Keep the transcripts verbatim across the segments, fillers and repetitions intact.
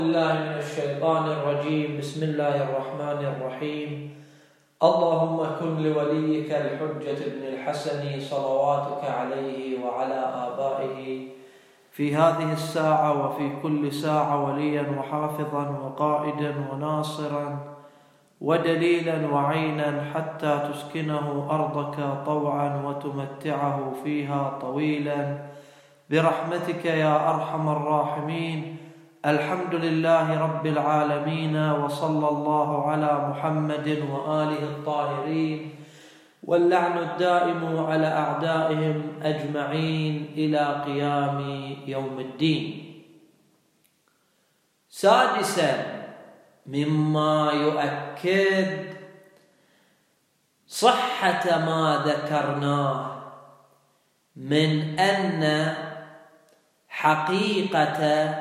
الله من الشيطان الرجيم. بسم الله الرحمن الرحيم. اللهم كن لوليك الحجة ابن الحسن صلواتك عليه وعلى آبائه في هذه الساعة وفي كل ساعة وليا وحافظا وقائدا وناصرا ودليلا وعينا حتى تسكنه أرضك طوعا وتمتعه فيها طويلا برحمتك يا أرحم الراحمين. الحمد لله رب العالمين، وصلى الله على محمد وآله الطاهرين، واللعن الدائم على أعدائهم أجمعين إلى قيام يوم الدين. سادسا مما يؤكد صحة ما ذكرناه من أن حقيقة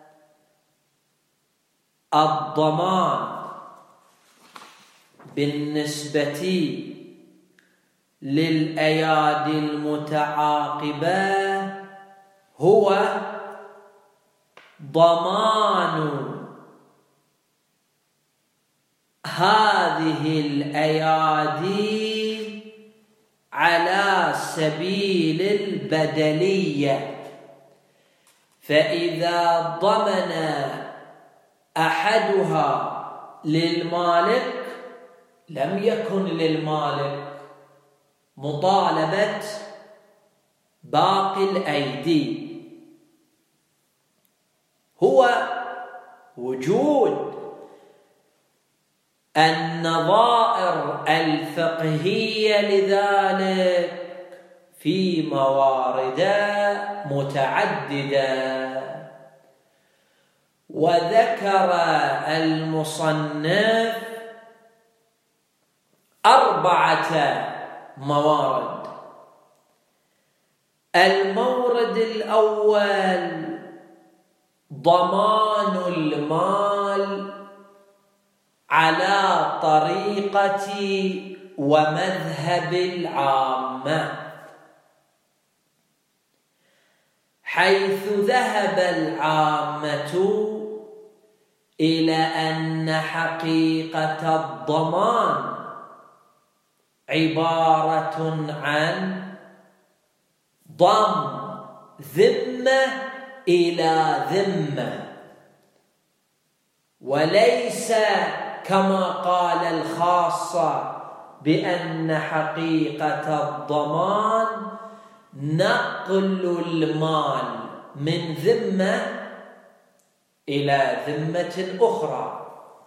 الضمان بالنسبة للأيادي المتعاقبة هو ضمان هذه الأيادي على سبيل البدلية، فإذا ضمن أحدها للمالك لم يكن للمالك مطالبة باقي الأيدي، هو وجود النظائر الفقهية لذلك في موارد متعددة. وذكر المصنف أربعة موارد. المورد الأول ضمان المال على طريقة ومذهب العامة، حيث ذهب العامة إلى أن حقيقة الضمان عبارة عن ضم ذمة إلى ذمة، وليس كما قال الخاصة بأن حقيقة الضمان نقل المال من ذمة إلى ذمة أخرى.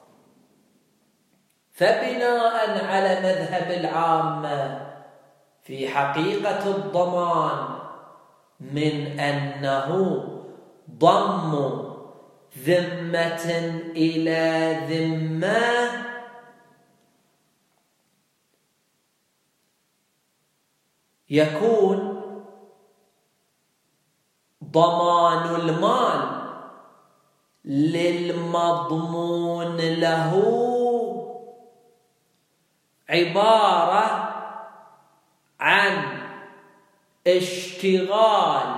فبناء على مذهب العامة في حقيقة الضمان من أنه ضم ذمة إلى ذمة يكون ضمان المال للمضمون له عبارة عن اشتغال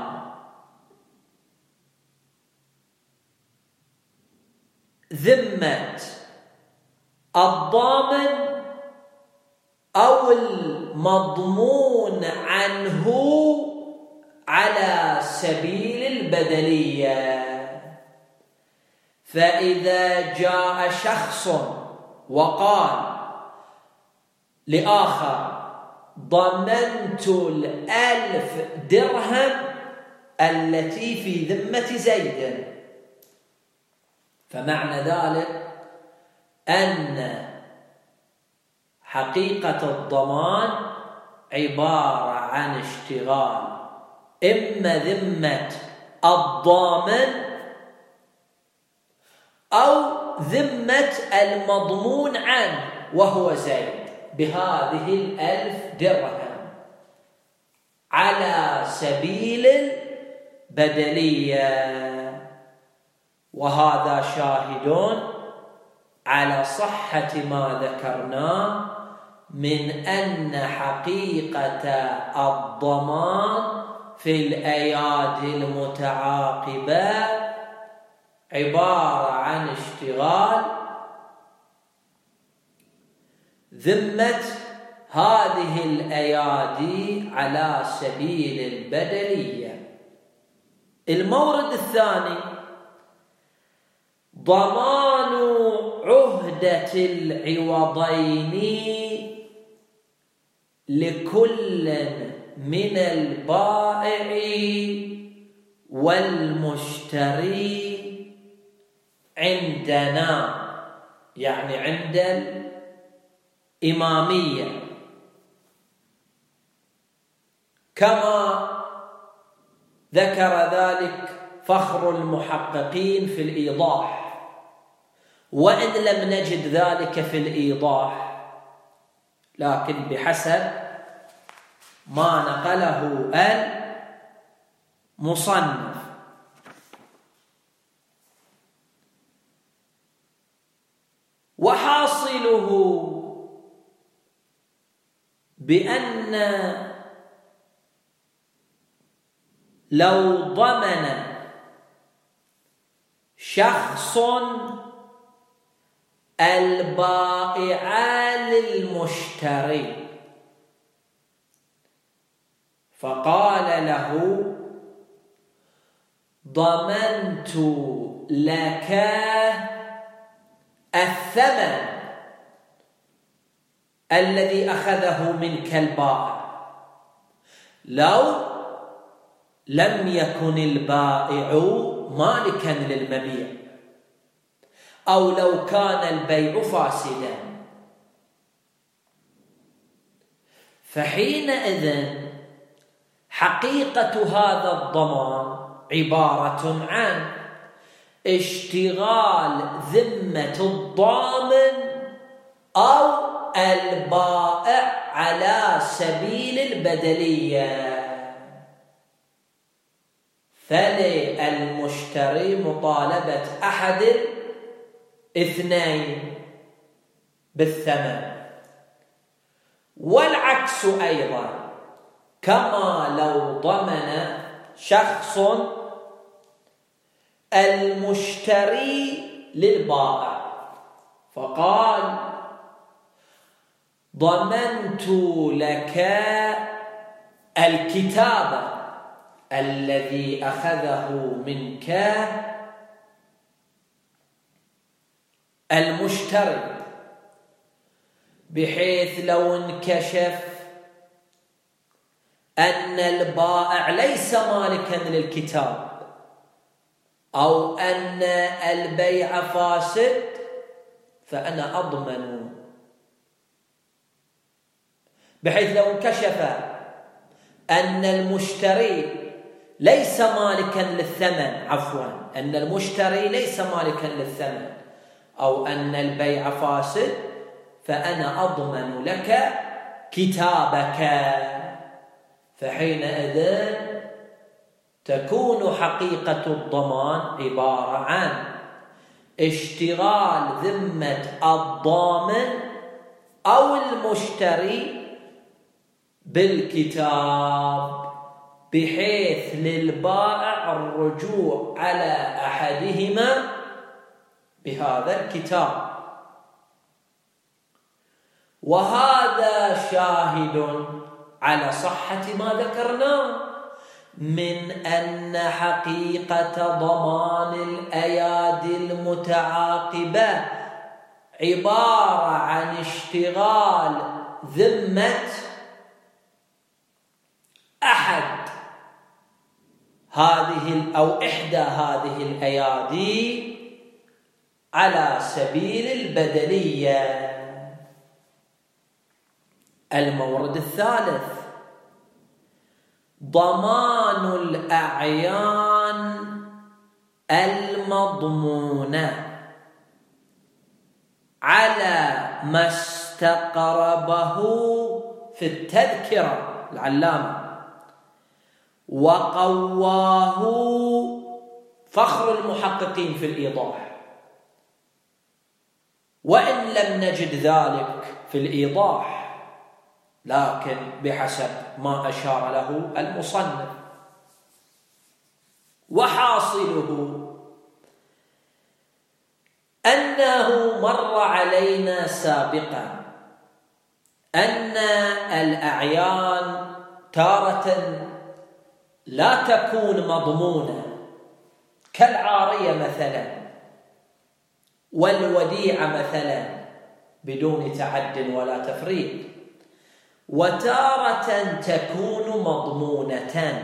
ذمة الضامن أو المضمون عنه على سبيل البدلية. فإذا جاء شخص وقال لآخر ضمنت الألف درهم التي في ذمة زيد، فمعنى ذلك أن حقيقة الضمان عبارة عن اشتغال إما ذمة الضامن أو ذمة المضمون عنه وهو زيد بهذه الألف درهم على سبيل البدلية. وهذا شاهد على صحة ما ذكرناه من أن حقيقة الضمان في الأيادي المتعاقبة عبارة عن اشتغال ذمة هذه الأيادي على سبيل البدلية. المورد الثاني ضمان عهدة العوضين لكل من البائع والمشتري عندنا، يعني عند الإمامية، كما ذكر ذلك فخر المحققين في الإيضاح، وإن لم نجد ذلك في الإيضاح لكن بحسب ما نقله المصنف. وحاصله بأن لو ضمن شخص البائع للمشتري فقال له ضمنت لك الثمن الذي أخذه منك البائع، لو لم يكن البائع مالكا للمبيع، أو لو كان البيع فاسدا، فحينئذ حقيقة هذا الضمان عبارة عن اشتغال ذمة الضامن أو البائع على سبيل البدلية. فللمشتري مطالبة أحد اثنين بالثمن، والعكس أيضا، كما لو ضمن شخص المشتري للبائع فقال ضمنت لك الكتاب الذي أخذه منك المشتري، بحيث لو انكشف أن البائع ليس مالكا للكتاب أو أن البيع فاسد فأنا أضمن، بحيث لو انكشف أن المشتري ليس مالكا للثمن عفوا أن المشتري ليس مالكا للثمن أو أن البيع فاسد فأنا أضمن لك كتابك. فحينئذ تكون حقيقة الضمان عبارة عن اشتغال ذمة الضامن أو المشتري بالكتاب، بحيث للبائع الرجوع على أحدهما بهذا الكتاب. وهذا شاهد على صحة ما ذكرناه من أن حقيقة ضمان الأيادي المتعاقبة عبارة عن اشتغال ذمة أحد هذه أو إحدى هذه الأيادي على سبيل البدلية. المورد الثالث ضمان الأعيان المضمونة على ما استقربه في التذكرة العلامة وقواه فخر المحققين في الإيضاح، وإن لم نجد ذلك في الإيضاح لكن بحسب ما أشار له المصنف. وحاصله أنه مر علينا سابقا أن الأعيان تارة لا تكون مضمونة كالعارية مثلا والوديعة مثلا بدون تعد ولا تفريط، وتارة تكون مضمونة،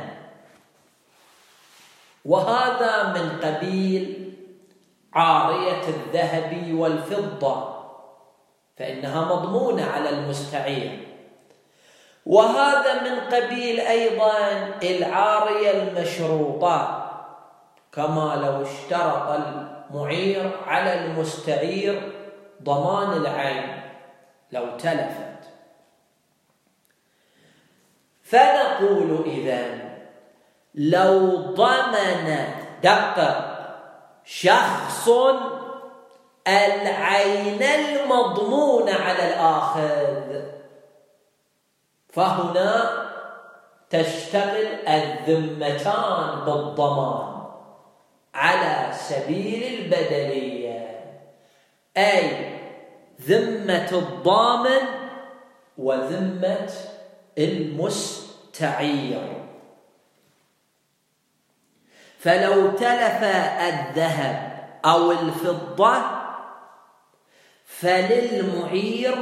وهذا من قبيل عارية الذهب والفضة فإنها مضمونة على المستعير، وهذا من قبيل أيضا العارية المشروطة، كما لو اشترط المعير على المستعير ضمان العين لو تلفت. فنقول إذن لو ضمن دقق شخص العين المضمونة على الآخذ فهنا تشتغل الذمتان بالضمان على سبيل البدلية، أي ذمة الضامن وذمة المستعير. فلو تلف الذهب أو الفضة فللمعير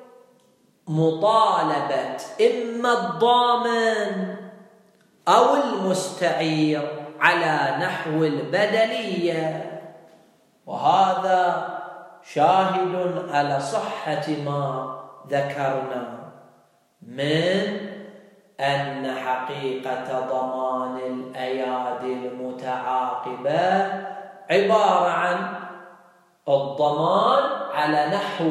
مطالبة إما الضامن أو المستعير على نحو البدلية، وهذا شاهد على صحة ما ذكرنا من أن حقيقة ضمان الأيادي المتعاقبة عبارة عن الضمان على نحو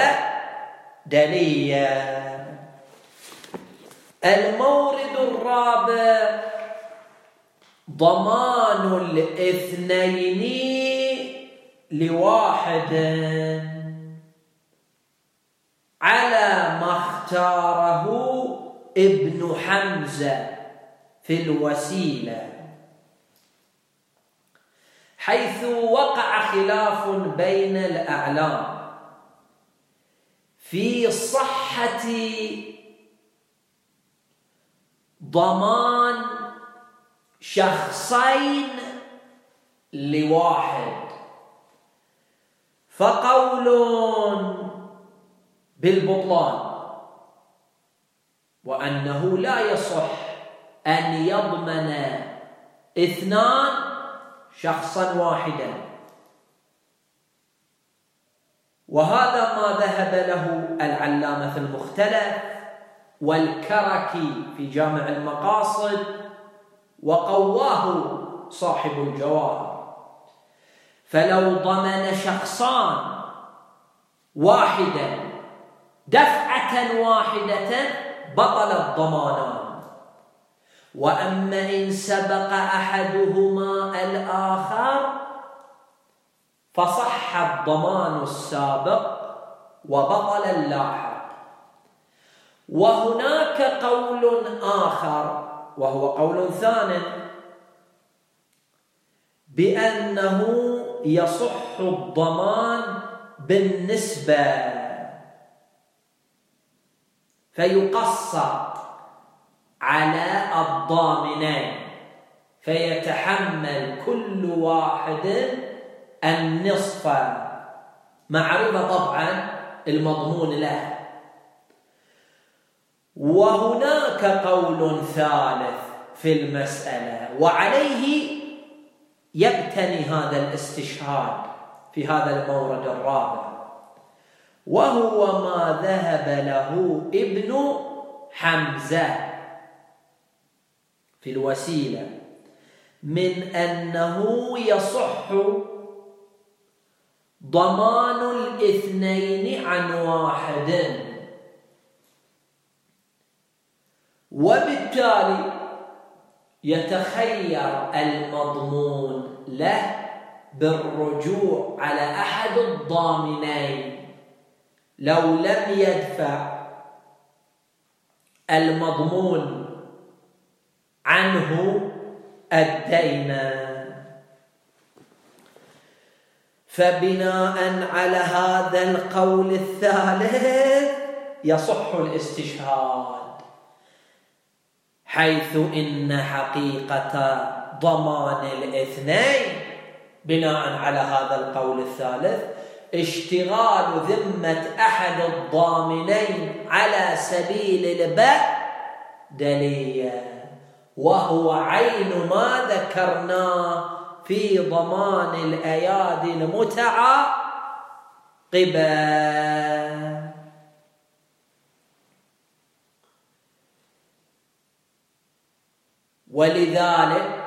البدلية. المورد الرابع ضمان الاثنين لواحد على ما اختاره ابن حمزة في الوسيلة، حيث وقع خلاف بين الأعلام في صحة ضمان شخصين لواحد، فقول بالبطلان وأنه لا يصح أن يضمن اثنان شخصا واحدا، وهذا ما ذهب له العلامة في المختلف والكركي في جامع المقاصد، وقواه صاحب الجواهر. فلو ضمن شخصان واحدا دفعة واحدة بطل الضمانان، وأما إن سبق أحدهما الآخر فصح الضمان السابق وبطل اللاحق. وهناك قول آخر وهو قول ثانٍ بأنه يصح الضمان بالنسبة، فيقصر على الضامنين فيتحمل كل واحد النصف، معرفة طبعا المضمون له. وهناك قول ثالث في المسألة وعليه يبتني هذا الاستشهاد في هذا المورد الرابع، وهو ما ذهب له ابن حمزة في الوسيلة من أنه يصح ضمان الاثنين عن واحد، وبالتالي يتخير المضمون له بالرجوع على أحد الضامنين لو لم يدفع المضمون عنه الدين. فبناء على هذا القول الثالث يصح الاستشهاد، حيث إن حقيقة ضمان الاثنين بناء على هذا القول الثالث اشتغال ذمة أحد الضامنين على سبيل البدلية، وهو عين ما ذكرناه في ضمان الأيادي المتعاقبة. ولذلك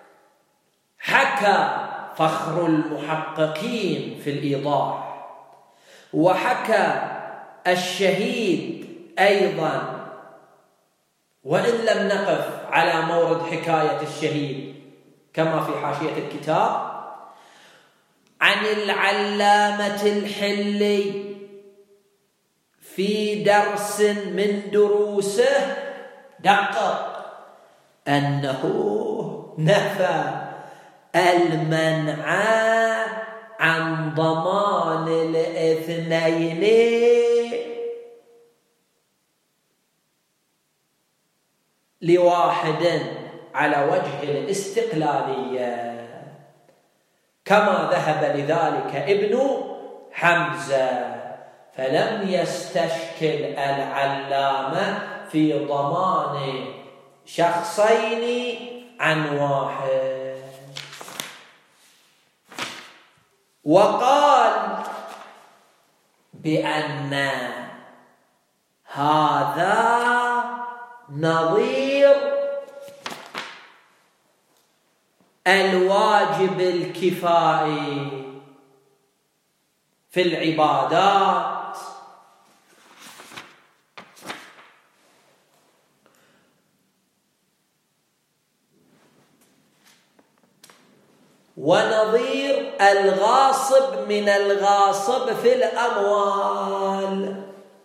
حكى فخر المحققين في الإيضاح، وحكى الشهيد أيضا، وإن لم نقف على مورد حكاية الشهيد كما في حاشية الكتاب، عن العلامة الحلي في درس من دروسه دقق أنه نفى المنع عن ضمان الاثنين لواحد على وجه الاستقلالية، كما ذهب لذلك ابن حمزة، فلم يستشكل العلامة في ضمان شخصين عن واحد. وقال بأن هذا نظير الواجب الكفائي في العبادات، ونظير الغاصب من الغاصب في الأموال.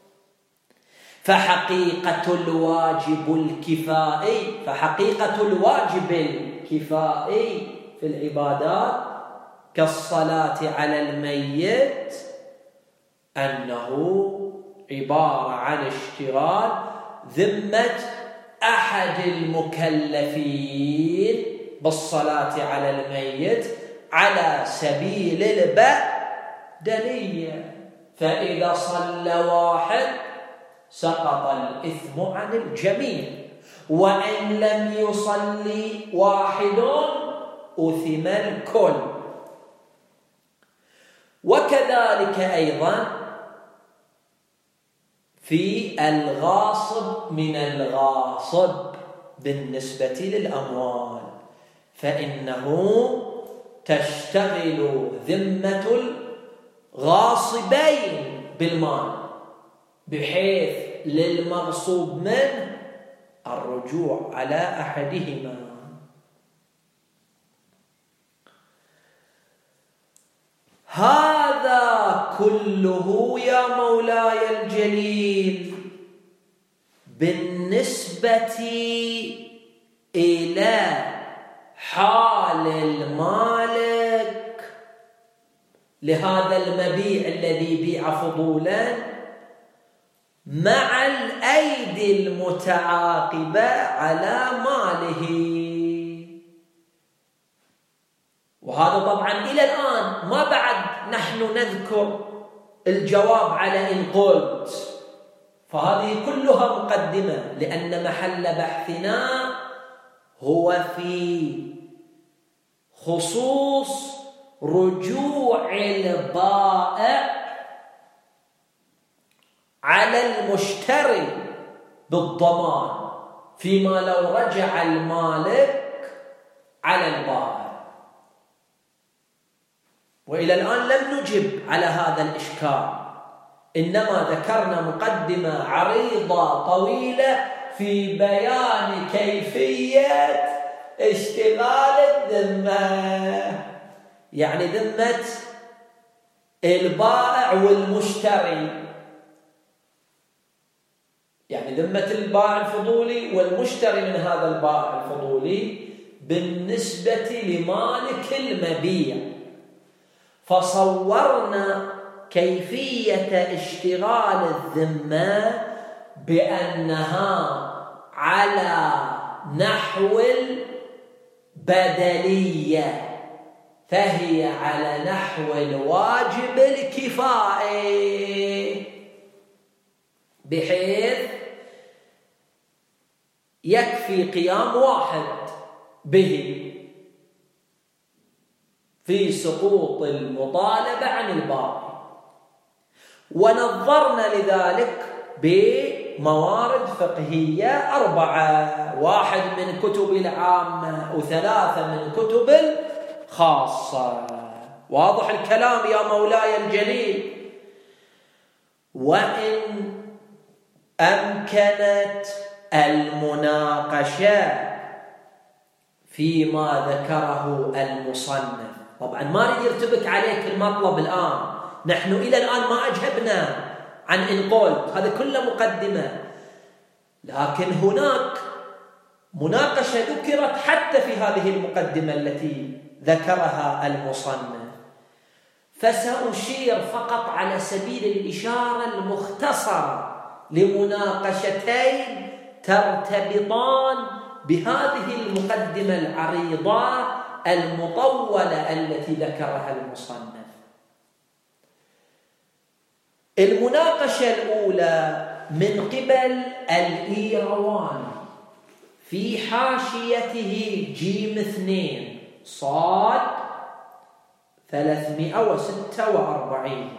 فحقيقة الواجب الكفائي فحقيقة الواجب الكفائي في العبادات كالصلاة على الميت أنه عبارة عن اشتغال ذمة أحد المكلفين بالصلاة على الميت على سبيل البدلية، فإذا صلى واحد سقط الإثم عن الجميع، وإن لم يصلي واحد أثم الكل. وكذلك أيضا في الغاصب من الغاصب بالنسبة للأموال، فإنه تشتغل ذمة الغاصبين بالمال، بحيث للمغصوب منه الرجوع على أحدهما. هذا كله يا مولاي الجليل بالنسبة إلى حال المالك لهذا المبيع الذي بيع فضولا مع الأيدي المتعاقبة على ماله. وهذا طبعا إلى الآن ما بعد نحن نذكر الجواب على إن قلت، فهذه كلها مقدمة، لأن محل بحثنا هو في خصوص رجوع البائع على المشتري بالضمان فيما لو رجع المالك على البائع. وإلى الآن لم نجب على هذا الإشكال، إنما ذكرنا مقدمة عريضة طويلة في بيان كيفية اشتغال الذمة، يعني ذمة البائع والمشتري، يعني ذمة البائع الفضولي والمشتري من هذا البائع الفضولي بالنسبة لمالك المبيع. فصورنا كيفية اشتغال الذمة بأنها على نحو البدلية، فهي على نحو الواجب الكفائي، بحيث يكفي قيام واحد به في سقوط المطالبة عن الباقي. ونظرنا لذلك بموارد فقهية أربعة، واحد من كتب العامة وثلاثة من كتب الخاصة. واضح الكلام يا مولاي الجليل؟ وإن أمكنت المناقشة فيما ذكره المصنف، طبعا ما نريد يرتبك عليك المطلب الآن، نحن إلى الآن ما أجهبنا عن إن قلت، هذا كله مقدمة، لكن هناك مناقشة ذكرت حتى في هذه المقدمة التي ذكرها المصنف، فسأشير فقط على سبيل الإشارة المختصرة لمناقشتين ترتبطان بهذه المقدمة العريضة المطولة التي ذكرها المصنف. المناقشة الأولى من قبل الإيرواني في حاشيته جيم اثنين صاد ثلاثمائة وستة وأربعين،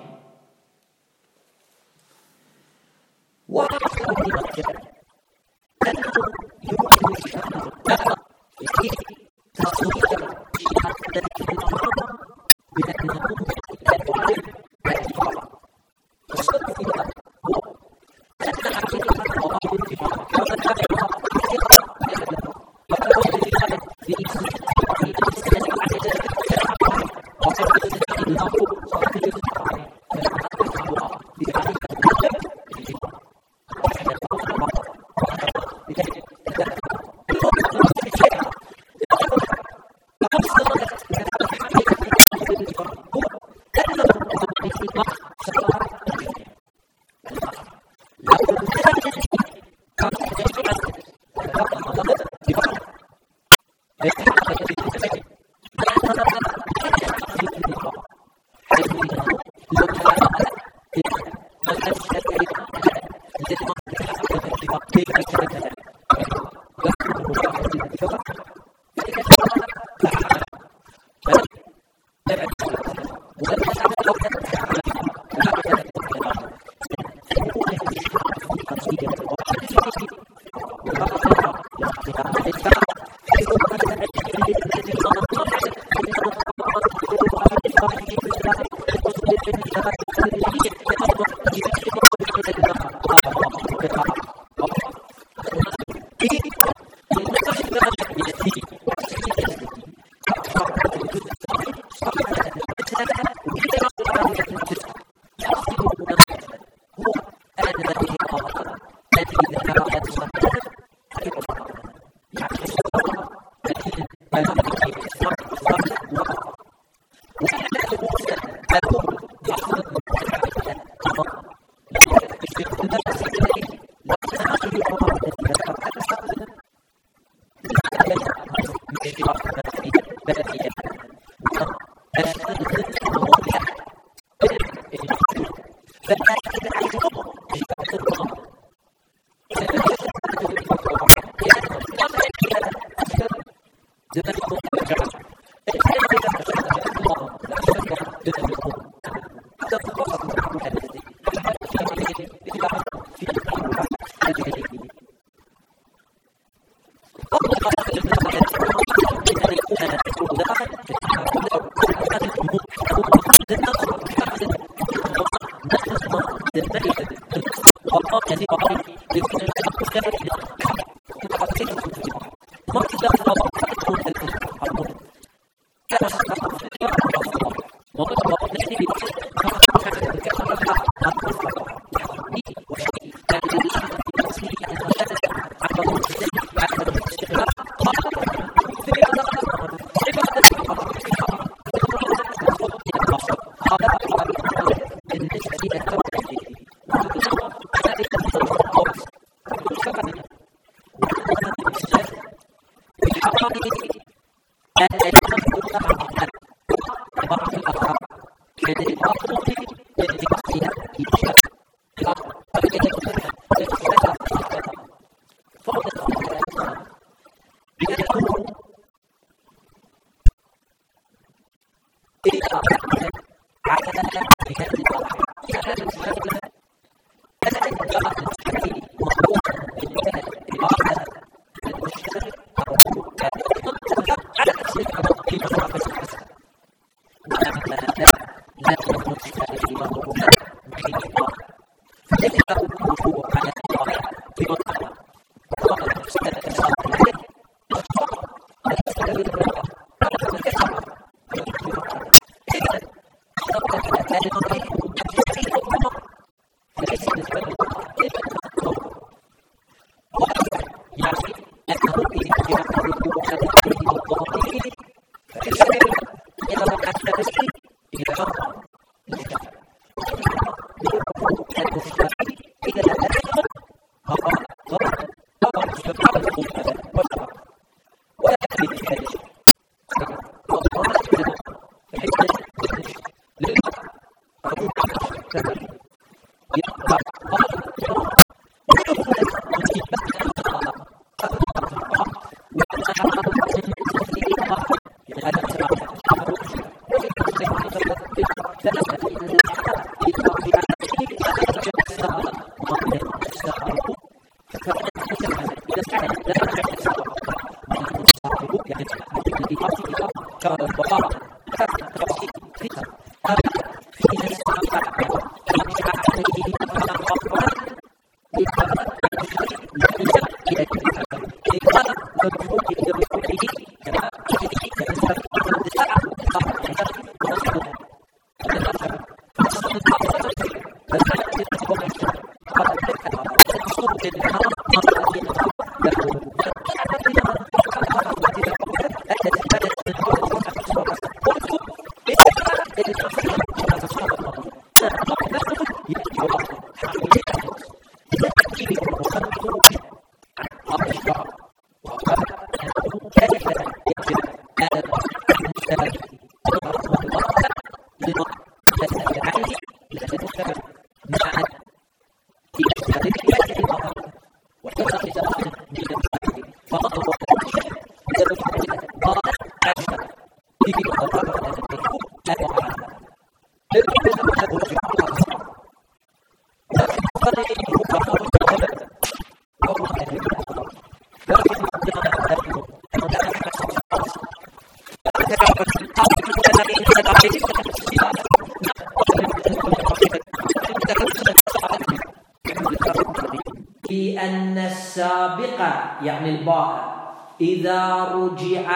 بأن السابقة يعني الباء إذا رجع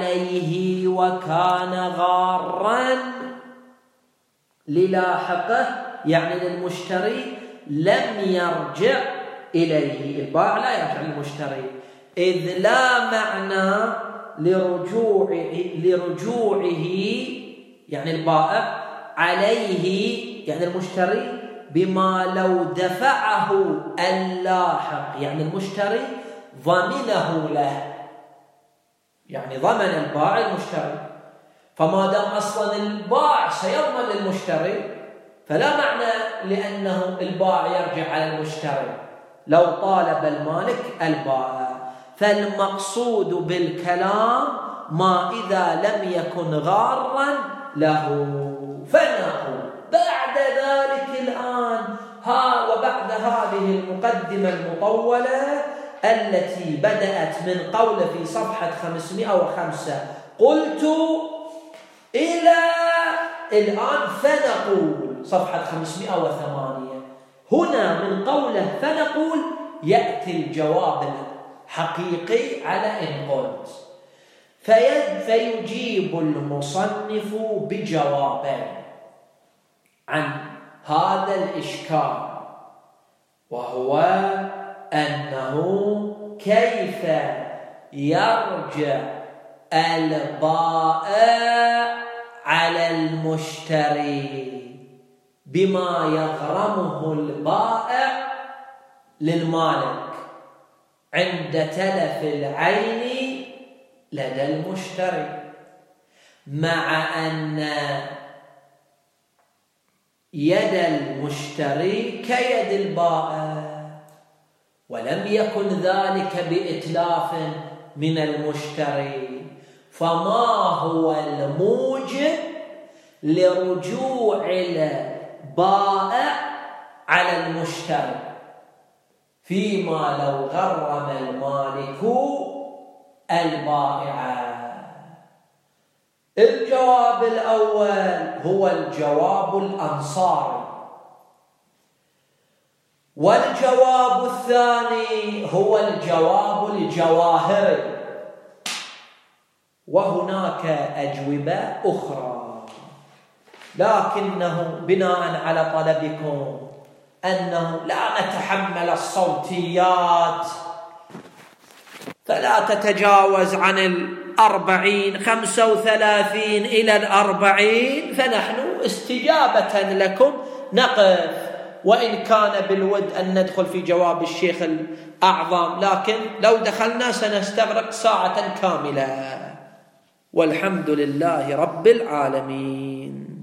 عليه وكان غارا للاحقه يعني للمشتري لم يرجع إليه. البائع لا يرجع للمشتري إذ لا معنى لرجوعه لرجوعه يعني البائع عليه يعني المشتري بما لو دفعه اللاحق يعني المشتري ضمنه له، يعني ضمن البائع المشتري، فما دام أصلا البائع سيضمن للمشتري فلا معنى لأنه البائع يرجع على المشتري لو طالب المالك البائع. فالمقصود بالكلام ما إذا لم يكن غارا له. فنقول بعد ذلك الآن ها وبعد هذه المقدمة المطولة التي بدأت من قول في صفحة خمسمائة وخمسة قلت إلى الآن فنقول صفحة خمسمائة وثمانية، هنا من قوله فنقول يأتي الجواب الحقيقي على إن قلت. فيجيب المصنف بجوابين عن هذا الإشكال، وهو أنه كيف يرجع البائع على المشتري بما يغرمه البائع للمالك عند تلف العين لدى المشتري، مع أن يد المشتري كيد البائع، ولم يكن ذلك بإتلاف من المشتري، فما هو الموجب لرجوع البائع على المشتري فيما لو غرم المالك البائع؟ الجواب الأول هو الجواب الأنصاري، والجواب الثاني هو الجواب الجواهري، وهناك أجوبة أخرى، لكنه بناء على طلبكم أنه لا نتحمل الصوتيات فلا تتجاوز عن الأربعين، خمسة وثلاثين إلى الأربعين، فنحن استجابة لكم نقف، وإن كان بالود أن ندخل في جواب الشيخ الأعظم، لكن لو دخلنا سنستغرق ساعة كاملة. والحمد لله رب العالمين.